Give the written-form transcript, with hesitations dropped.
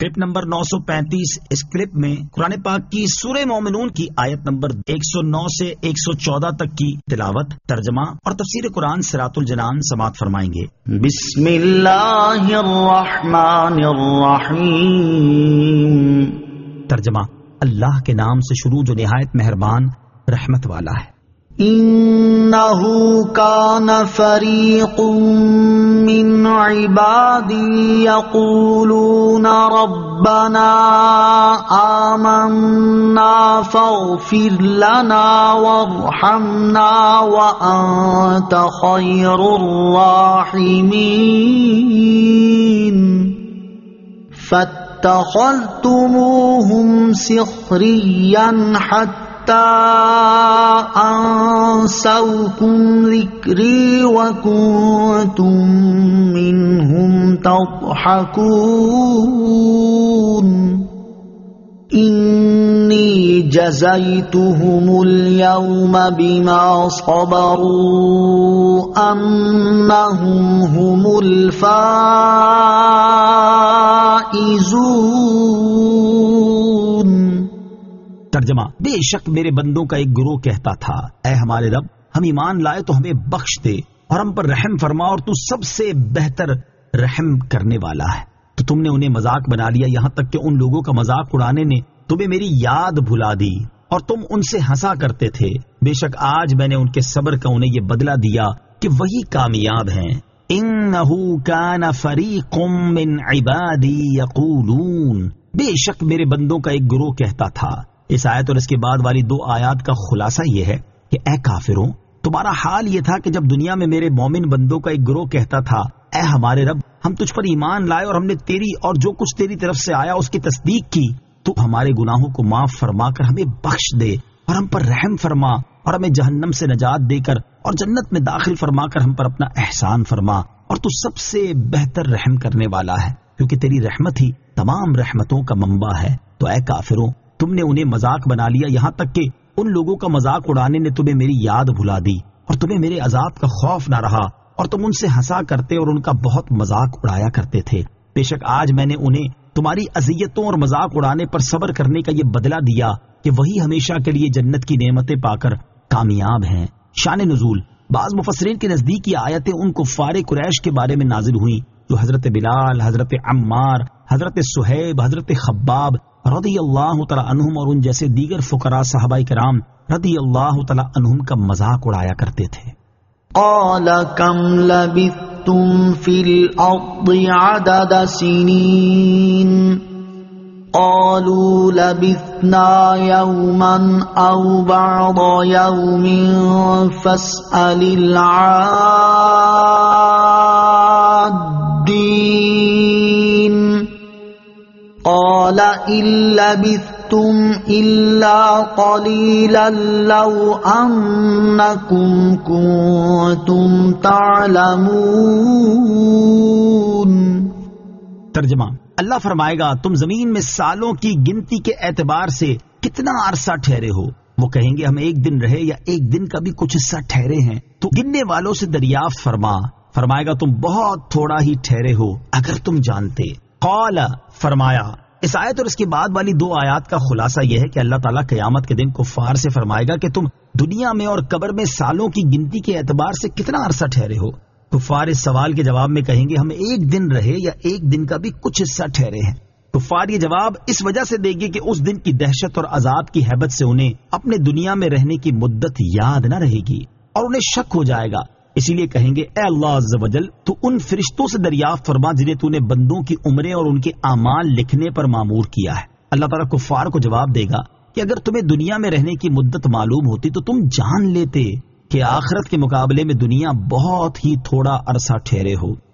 Clip number 935 اس clip میں قرآن پاک کی سورہ مومنون کی آیت نمبر 109 سے 114 تک کی تلاوت، ترجمہ اور تفسیر قرآن صراط الجنان سماعت فرمائیں گے۔ بسم اللہ الرحمن الرحیم۔ ترجمہ، اللہ کے نام سے شروع جو نہایت مہربان رحمت والا ہے۔ انہو کان فریق من عبادی یقولون ربنا آمنا فاغفر لنا وارحمنا وانت خیر الراحمین فاتخذتموہم سخریا حتی أنسوكم ذكري وكنتم منهم تضحكون إني جزيتهم اليوم بما صبروا أنهم هم الفائزون۔ ترجمہ، بے شک میرے بندوں کا ایک گروہ کہتا تھا، اے ہمارے رب، ہم ایمان لائے تو ہمیں بخش دے اور ہم پر رحم فرما، اور تو سب سے بہتر رحم کرنے والا ہے۔ تو تم نے انہیں مذاق بنا لیا، یہاں تک کہ ان لوگوں کا مذاق اڑانے نے تمہیں میری یاد بھلا دی اور تم ان سے ہنسا کرتے تھے۔ بے شک آج میں نے ان کے صبر کا انہیں یہ بدلہ دیا کہ وہی کامیاب ہیں۔ انہو کان فریق من عبادی یقولون، بے شک میرے بندوں کا ایک گروہ کہتا تھا۔ اس آیت اور اس کے بعد والی دو آیات کا خلاصہ یہ ہے کہ اے کافروں، تمہارا حال یہ تھا کہ جب دنیا میں میرے مومن بندوں کا ایک گروہ کہتا تھا، اے ہمارے رب، ہم تجھ پر ایمان لائے اور ہم نے تیری اور جو کچھ تیری طرف سے آیا اس کی تصدیق کی، تو ہمارے گناہوں کو معاف فرما کر ہمیں بخش دے اور ہم پر رحم فرما اور ہمیں جہنم سے نجات دے کر اور جنت میں داخل فرما کر ہم پر اپنا احسان فرما، اور تو سب سے بہتر رحم کرنے والا ہے، کیونکہ تیری رحمت ہی تمام رحمتوں کا منبع ہے۔ تو اے کافروں، تم نے انہیں مذاق بنا لیا، یہاں تک کہ ان لوگوں کا مذاق اڑانے نے تمہیں میری یاد بھلا دی اور تمہیں میرے عذاب کا خوف نہ رہا، اور تم ان سے ہنسا کرتے اور ان کا بہت مذاق اڑایا کرتے تھے۔ بے شک آج میں نے انہیں تمہاری اذیتوں اور مذاق اڑانے پر صبر کرنے کا یہ بدلہ دیا کہ وہی ہمیشہ کے لیے جنت کی نعمتیں پا کر کامیاب ہیں۔ شان نزول، بعض مفسرین کے نزدیک یہ آیتیں ان کفار قریش کے بارے میں نازل ہوئیں جو حضرت بلال، حضرت عمار، حضرت صہیب، حضرت خباب رضی اللہ تعالی عنہم اور ان جیسے دیگر فقراء صحابہ کرام رضی اللہ تعالی عنہم کا مذاق اڑایا کرتے تھے۔ قال کم لبثتم فی الارض عدد سنین قالوا لبثنا یوما او بعض یوم فاسأل العادین قال إن لبثتم إلا قليلا لو أنكم كنتم تعلمون۔ ترجمہ، اللہ فرمائے گا تم زمین میں سالوں کی گنتی کے اعتبار سے کتنا عرصہ ٹھہرے ہو؟ وہ کہیں گے ہم ایک دن رہے یا ایک دن کا بھی کچھ حصہ ٹھہرے ہیں۔ تو گننے والوں سے دریافت فرمائے گا تم بہت تھوڑا ہی ٹھہرے ہو اگر تم جانتے۔ قال، فرمایا۔ اس آیت اور اس کے بعد والی دو آیات کا خلاصہ یہ ہے کہ اللہ تعالیٰ قیامت کے دن کفار سے فرمائے گا کہ تم دنیا میں اور قبر میں سالوں کی گنتی کے اعتبار سے کتنا عرصہ ٹھہرے ہو؟ کفار اس سوال کے جواب میں کہیں گے ہم ایک دن رہے یا ایک دن کا بھی کچھ حصہ ٹھہرے ہیں۔ کفار یہ جواب اس وجہ سے دیں گے کہ اس دن کی دہشت اور عذاب کی ہیبت سے انہیں اپنے دنیا میں رہنے کی مدت یاد نہ رہے گی اور انہیں شک ہو جائے گا۔ اسی لیے کہیں گے اے اللہ عز و جل، تو ان فرشتوں سے دریافت فرما جنہیں تو نے بندوں کی عمریں اور ان کے اعمال لکھنے پر مامور کیا ہے۔ اللہ تعالیٰ کفار کو جواب دے گا کہ اگر تمہیں دنیا میں رہنے کی مدت معلوم ہوتی تو تم جان لیتے کہ آخرت کے مقابلے میں دنیا بہت ہی تھوڑا عرصہ ٹھہرے ہو۔